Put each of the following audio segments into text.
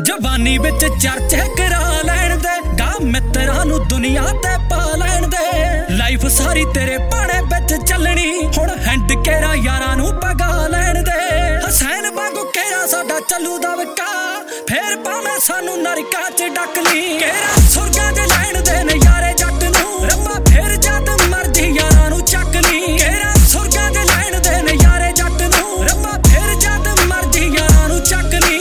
जवानी विच चर्चे करा लैण दे, गा मित्रां नूं दुनिया ते पा लैण दे। लाइफ सारी तेरे भाणे विच चलनी, हुण हैंड केरा यारां नूं पगा लैण दे। हसैन वांगू केरा साडा चलू दबका, फेर भावें सानू नरकां च डक ली। केरा सुरगां च लैण दे नज़ारे जट नूं, रब्बा फेर जद मर्जी यारां नूं चक ली। केरा सुरगां च लैण दे नज़ारे जट नूं, रब्बा फेर जद मर्जी यारां नूं चक ली।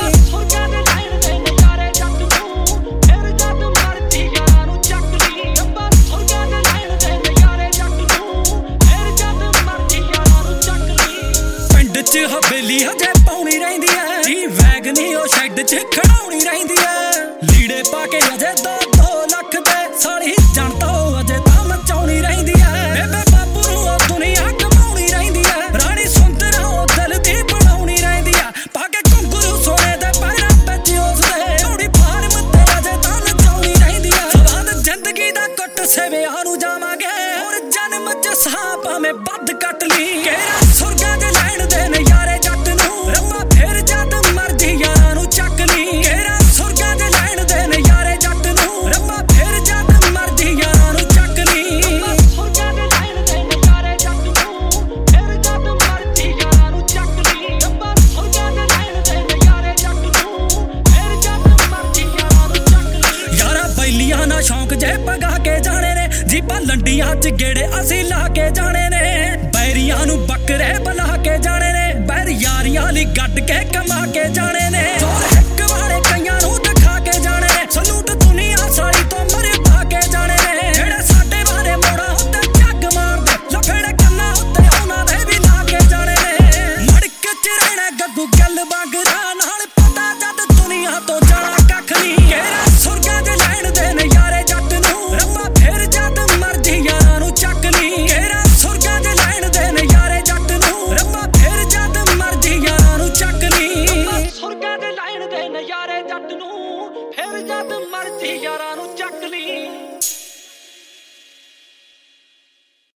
हवेली हजे पाउनी रहिंदी है, जी वैगनी ओ शैड च खड़ाउनी रहिंदी है। लीड़े पाके अजे 2-2 लख दे, साली जनता अजे तां मचाउनी रहिंदी है। बेबे बापू नूं ओ दुनिया कमाउनी रहिंदी है, रानी सुंदरा ओ दिल दी बनाउनी रहिंदी है। पाके घुंघरू सोने दे पैरां विच उसदे, चौड़ी फार्म ते अजे तां नचाउनी रहिंदी है। स्वाद जिंदगी दा कुट सेवियां नूं जावांगे, हुण जन्म च साह भावें बद कट ली। केरा सुरगां च लैण दे नज़ारे जट नूं, रब्बा फेर जद मर्जी यारां नूं चक ली। केरा सुरगां च लैण दे नज़ारे जट नूं, रब्बा फेर जद मर्जी यारां नूं चक ली। सुरगां च लैण दे नज़ारे जट नूं, फेर जद मर्जी यारां नूं चक ली। रब्बा सुरगां च लैण दे नज़ारे जट नूं, फेर जद मर्जी यारां नूं चक ली। यारा बैलियां ना शौक जे पगा के जाने ने, जीबां लंडियां च गेड़े असीं ला के जाने ने। बैरियां नूं बकरे बना के जाने ने, बैर यारियां ली गड्ड के कमा के जाने ने। जोर हिक वाले कईयां नूं दिखा के जाने ने, सलूट दुनिया सारी तो मरे पा के जाने ने। जेड़े साडे वाले मोड़ा उत्ते झग मारदे, लफेड़े कन्ना उत्ते उहनां दे भी ला के जाने ने। मड़क च रहना गग्गू गल वांगरा, नाल पता जद दुनिया तो जाना कख नी। केरा सुरगां च लैण दे नज़ारे जट नूं, रब्बा फेर जद मर्जी यारां नूं चक ली। केरा सुरगां च लैण दे नज़ारे जट नूं, रब्बा फेर जद मर्जी यारां नूं चक ली। सुरगां च लैण दे नज़ारे जट नूं, फेर जद मर्जी यारां नूं